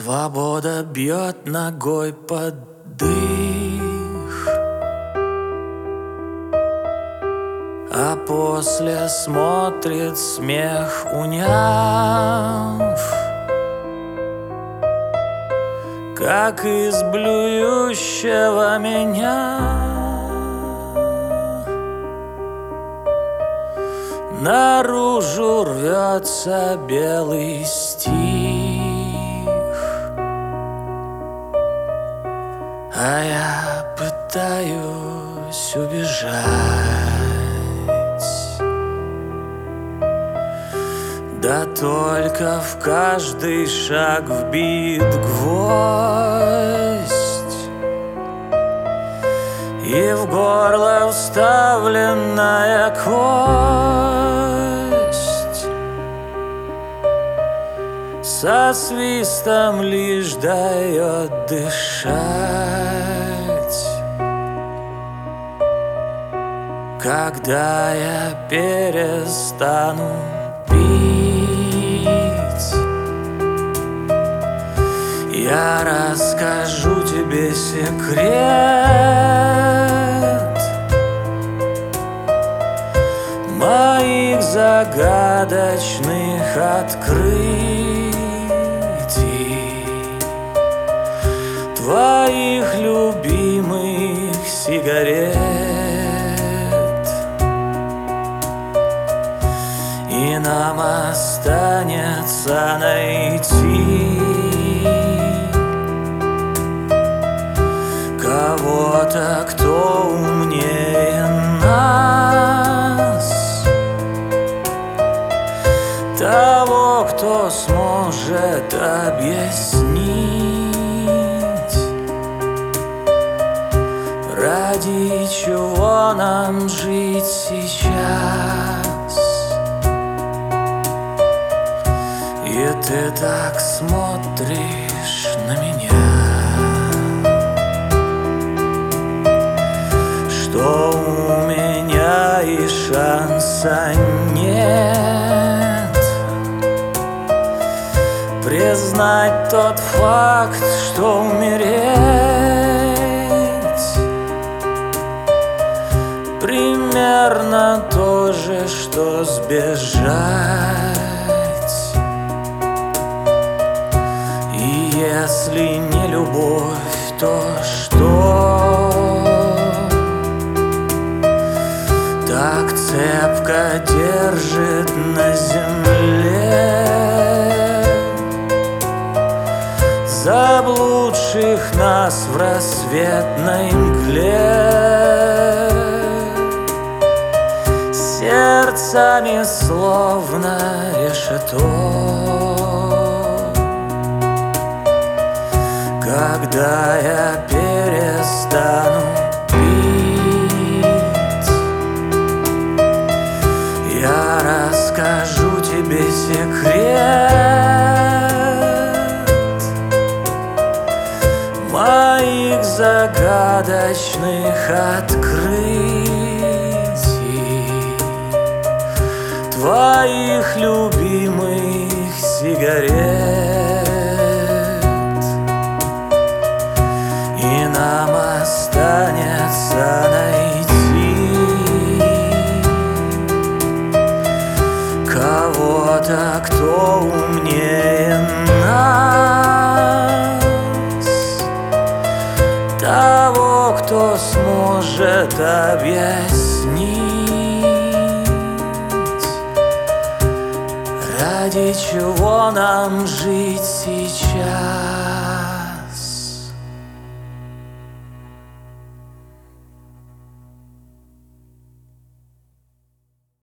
Свобода бьет ногой под дых, а после смотрит смех, уняв, как из блюющего меня наружу рвется белый стих. А я пытаюсь убежать, да только в каждый шаг вбит гвоздь, и в горло вставленная кость со свистом лишь дает дышать. Когда я перестану пить, я расскажу тебе секрет моих загадочных открытий, твоих любимых сигарет. И нам останется найти кого-то, кто умнее нас, того, кто сможет объяснить, ради чего нам жить сейчас. И ты так смотришь на меня, что у меня и шанса нет признать тот факт, что умереть примерно то же, что сбежать. Если не любовь, то что так цепко держит на земле заблудших нас в рассветной мгле, сердцами словно решето? Когда я перестану пить, я расскажу тебе секрет моих загадочных открытий, твоих любимых сигарет. И нам останется найти кого-то, кто умнее нас, того, кто сможет объяснить, ради чего нам жить сейчас.